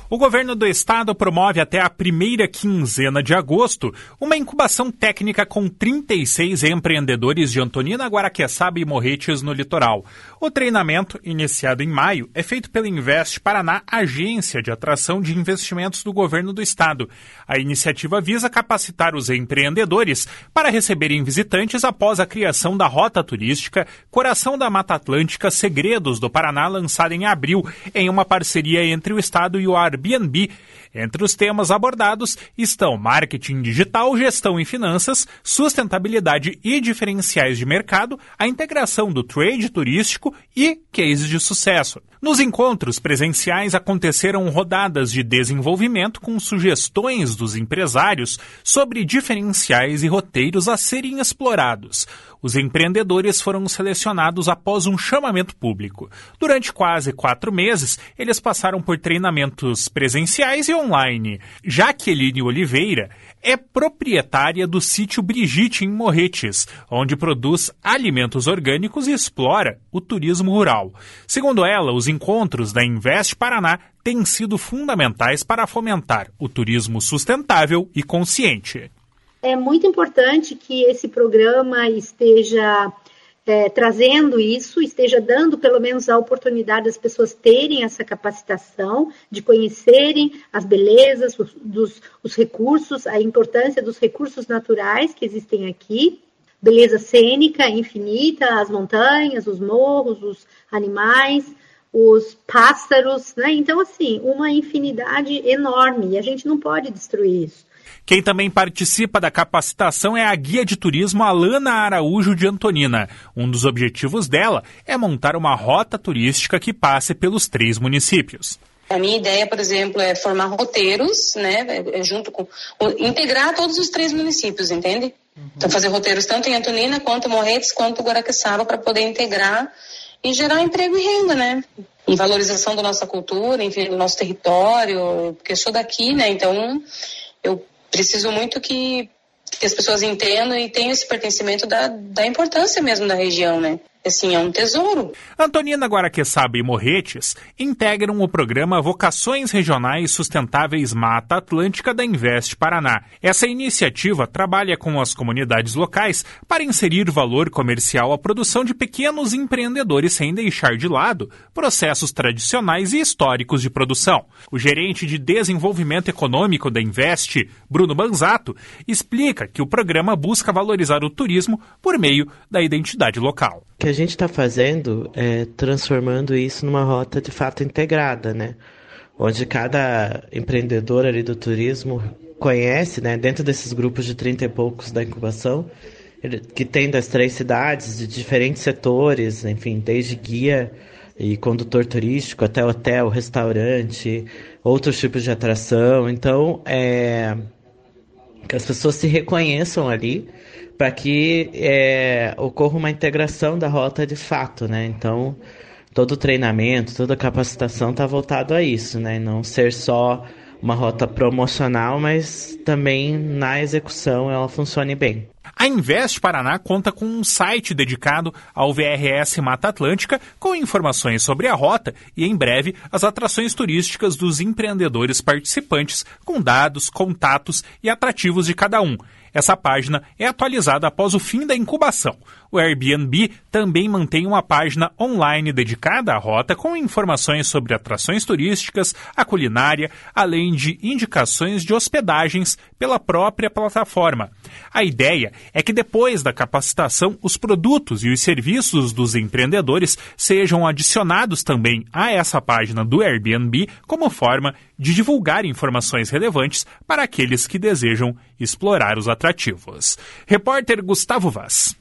O governo do estado promove até a primeira quinzena de agosto uma incubação técnica com 36 empreendedores de Antonina, Guaraqueçaba e Morretes no litoral. O treinamento, iniciado em maio, é feito pela Invest Paraná, agência de atração de investimentos do governo do estado. A iniciativa visa capacitar os empreendedores para receberem visitantes após a criação da Rota Turística Coração da Mata Atlântica Segredos do Paraná, lançada em abril, em uma parceria entre o estado e o Airbnb. Entre os temas abordados estão marketing digital, gestão e finanças, sustentabilidade e diferenciais de mercado, a integração do trade turístico e cases de sucesso. Nos encontros presenciais aconteceram rodadas de desenvolvimento com sugestões dos empresários sobre diferenciais e roteiros a serem explorados. Os empreendedores foram selecionados após um chamamento público. Durante quase 4 meses, eles passaram por treinamentos presenciais e online. Jaqueline Oliveira é proprietária do sítio Brigitte, em Morretes, onde produz alimentos orgânicos e explora o turismo rural. Segundo ela, os encontros da Invest Paraná têm sido fundamentais para fomentar o turismo sustentável e consciente. É muito importante que esse programa esteja trazendo isso, esteja dando pelo menos a oportunidade das pessoas terem essa capacitação, de conhecerem as belezas, os recursos, a importância dos recursos naturais que existem aqui, beleza cênica infinita, as montanhas, os morros, os animais, os pássaros, né? Então, assim, uma infinidade enorme, e a gente não pode destruir isso. Quem também participa da capacitação é a guia de turismo Alana Araújo de Antonina. Um dos objetivos dela é montar uma rota turística que passe pelos 3 municípios. A minha ideia, por exemplo, é formar roteiros, né, integrar todos os 3 municípios, entende? Então, fazer roteiros tanto em Antonina, quanto Morretes, quanto Guaraqueçaba, para poder integrar e gerar emprego e renda, né? E valorização da nossa cultura, enfim, do nosso território, porque eu sou daqui, né, então eu preciso muito que as pessoas entendam e tenham esse pertencimento da importância mesmo da região, né? Assim, é um tesouro. Antonina, Guaraqueçaba e Morretes integram o programa Vocações Regionais Sustentáveis Mata Atlântica da Invest Paraná. Essa iniciativa trabalha com as comunidades locais para inserir valor comercial à produção de pequenos empreendedores sem deixar de lado processos tradicionais e históricos de produção. O gerente de desenvolvimento econômico da Invest, Bruno Banzato, explica que o programa busca valorizar o turismo por meio da identidade local. O que a gente está fazendo é transformando isso numa rota de fato integrada, né? Onde cada empreendedor ali do turismo conhece, né, dentro desses grupos de 30 e poucos da incubação, que tem das 3 cidades, de diferentes setores, enfim, desde guia e condutor turístico até hotel, restaurante, outros tipos de atração. Então, que as pessoas se reconheçam ali, para que ocorra uma integração da rota de fato, né? Então, todo o treinamento, toda a capacitação está voltado a isso, né? Não ser só uma rota promocional, mas também na execução ela funcione bem. A Invest Paraná conta com um site dedicado ao VRS Mata Atlântica, com informações sobre a rota e, em breve, as atrações turísticas dos empreendedores participantes, com dados, contatos e atrativos de cada um. Essa página é atualizada após o fim da incubação. O Airbnb também mantém uma página online dedicada à rota com informações sobre atrações turísticas, a culinária, além de indicações de hospedagens pela própria plataforma. A ideia é que depois da capacitação, os produtos e os serviços dos empreendedores sejam adicionados também a essa página do Airbnb como forma de divulgar informações relevantes para aqueles que desejam explorar os atrativos. Repórter Gustavo Vaz.